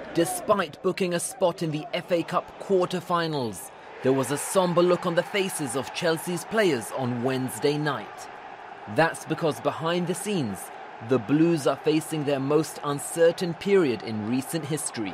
Despite booking a spot in the FA Cup quarter-finals, there was a sombre look on the faces of Chelsea's players on Wednesday night. That's because behind the scenes, the Blues are facing their most uncertain period in recent history.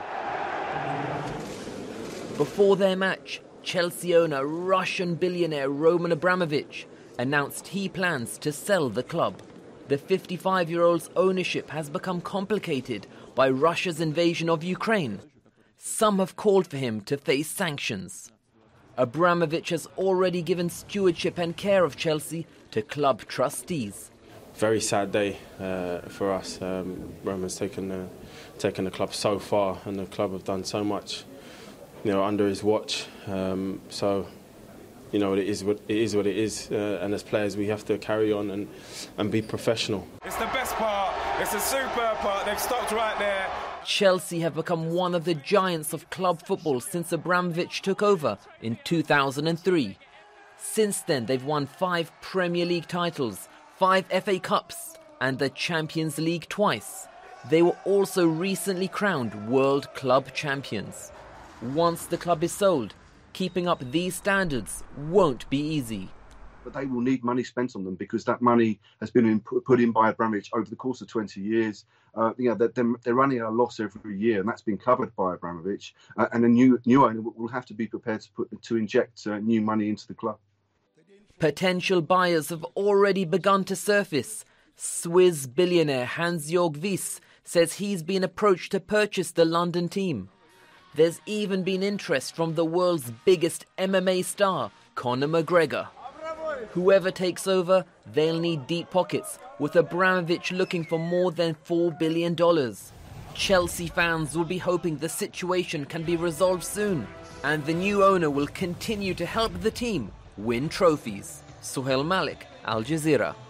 Before their match, Chelsea owner Russian billionaire Roman Abramovich announced he plans to sell the club. The 55-year-old's ownership has become complicated by Russia's invasion of Ukraine. Some have called for him to face sanctions. Abramovich has already given stewardship and care of Chelsea to club trustees. Very sad day for us. Roman's taken the club so far, and the club have done so much, under his watch. So, it is what it is. And as players, we have to carry on and be professional. It's the best part. It's a superb part. They've stopped right there. Chelsea have become one of the giants of club football since Abramovich took over in 2003. Since then, they've won 5 Premier League titles, 5 FA Cups, and the Champions League twice. They were also recently crowned World Club Champions. Once the club is sold, keeping up these standards won't be easy. But they will need money spent on them because that money has been put in by Abramovich over the course of 20 years. They're running a loss every year, and that's been covered by Abramovich. And a new owner will have to be prepared to inject new money into the club. Potential buyers have already begun to surface. Swiss billionaire Hans-Jörg Wyss says he's been approached to purchase the London team. There's even been interest from the world's biggest MMA star, Conor McGregor. Whoever takes over, they'll need deep pockets, with Abramovich looking for more than $4 billion. Chelsea fans will be hoping the situation can be resolved soon, and the new owner will continue to help the team win trophies. Suhail Malik, Al Jazeera.